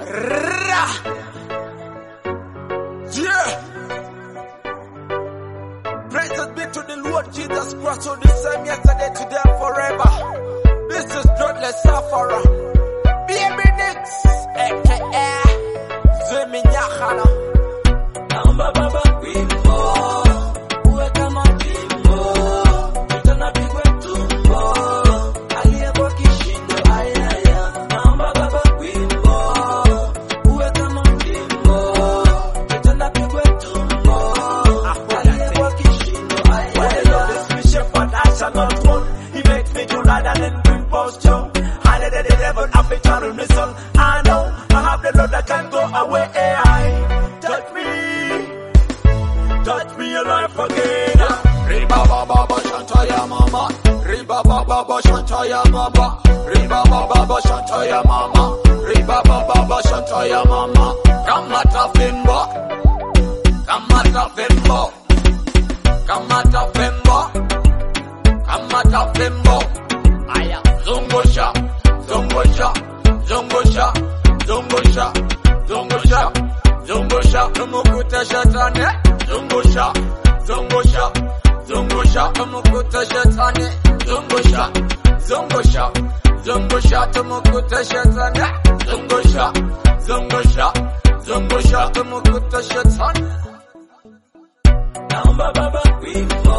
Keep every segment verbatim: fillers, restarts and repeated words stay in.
Yeah. Praise be to the Lord Jesus Christ, who the same yesterday, today, and forever. This is Dreadless Safara. Baby Nix, aka Zemi Nyahana. Naomba baba wimbo, uwe kama wimbo, tutana pigwe tumbo, aliyekuwa kishindo ayaya. Naomba baba wimbo, uwe kama wimbo, tutana pigwe tumbo, aliyekuwa kishindo ayaya. When the Lord is my shepherd, I shall not want. He makes me to lie down in green pasture. Higher than the devil, I've been carrying my soul. I know I have the Lord that can go away. Touch me, touch me alive again. Riba baba ba shantaya mama, riba baba ba shantaya mama, riba baba ba shantaya mama, riba baba ba shantaya mama. Kamata fimbo, kamata fimbo, kamata fimbo, kamata fimbo. Aya, zungusha, zungusha, zungusha, zungusha, zungusha. Zungusha, tumukute shetani. Zungusha, zungusha, zungusha, tumukute shetani. Zungusha, zungusha, zungusha, tumukute shetani. Zungusha, zungusha, zungusha, tumukute shetani. Naomba baba wimbo,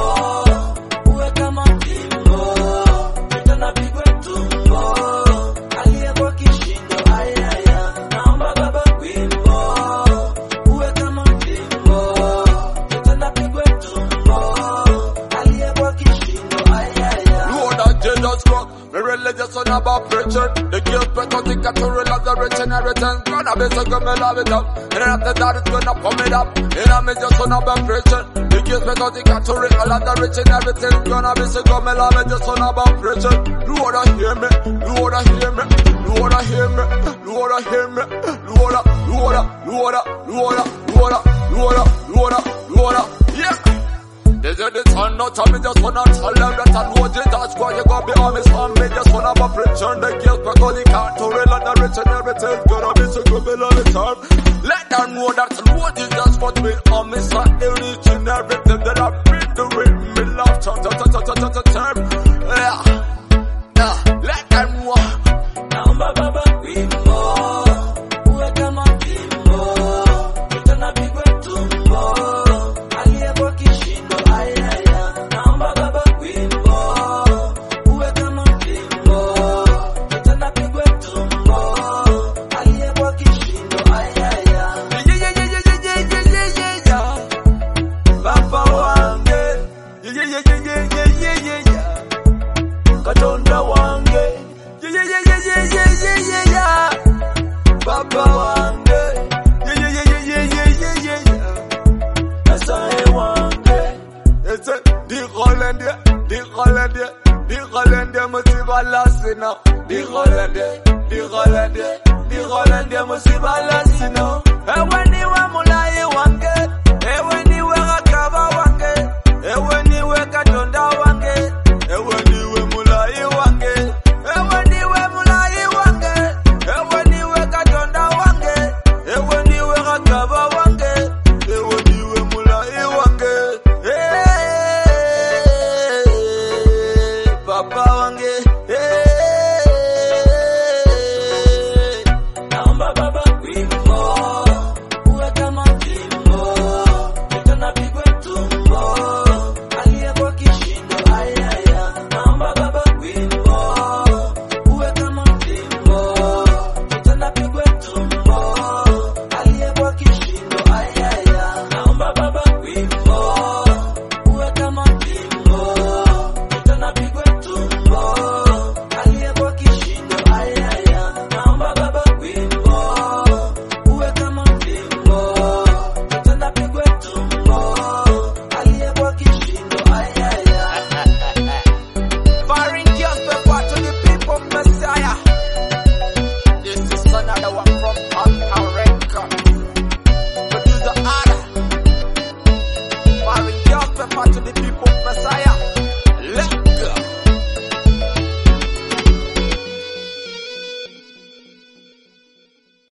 uwe kama wimbo, tutana pigwe tumbo, aliyekuwa kishindo ayaya. Naomba baba wimbo, uwe kama wimbo, tutana pigwe tumbo, aliyekuwa kishindo ayaya. Lord of Jesus Christ, me religious son about preaching. The guilt because the category of the rich and everything. Gonna be so good, me love it up. And after that it's gonna pump it up. And I'm just son about preaching. The guilt because the category all of the rich and everything. Gonna be so good, me love it just son about preaching. Lord I hear me, Lord I hear me, Lord I hear me, Lord I hear me, Lord I, Lord I, Lord I, Lord I, Lord I, Lord I, Lord I, Lord I, yeah. This is the turn, not tell me just wanna tell them that I know Jesus Christ, you gotta be honest on me, just wanna be preaching the guilt because he can't to real and the rich and everything, gonna be so good, be love it up. Let them know that the Lord Jesus Christ be on me, so they reach and everything that I've been doing, me love, ta ta ta ta ta ta ta ta, yeah, yeah, let them know. Naomba baba wimbo, uwe kama wimbo, tutana pigwe tumbo, aliyekuwa kishindo ayaya. Naomba baba wimbo, uwe kama wimbo, tutana pigwe tumbo, aliyekuwa kishindo ayaya. Yeah, yeah, yeah, yeah, yeah, yeah, yeah, yeah, yeah. Baba wange, yeah, yeah, yeah, yeah, yeah, yeah, yeah, yeah. Katonda wange, yeah, yeah, yeah, yeah, yeah, yeah, yeah, yeah. Baba wange, yeah, yeah, yeah, yeah, yeah, yeah, yeah, yeah. Esae wange, ese di Hollandia, di Hollandia, di Hollandia, musiba lasino, di Hollandia, di Hollandia, di Hollandia, musiba lasino. Ewe niwe mulai wange, ewe niwe rakaba wange, ewe niwe katonda wange, ewe niwe mulai wange, ewe niwe mulai wange, ewe niwe katonda wange, ewe niwe rakaba wange, ewe niwe mulai wange, eh, papa wange, eh. Naomba baba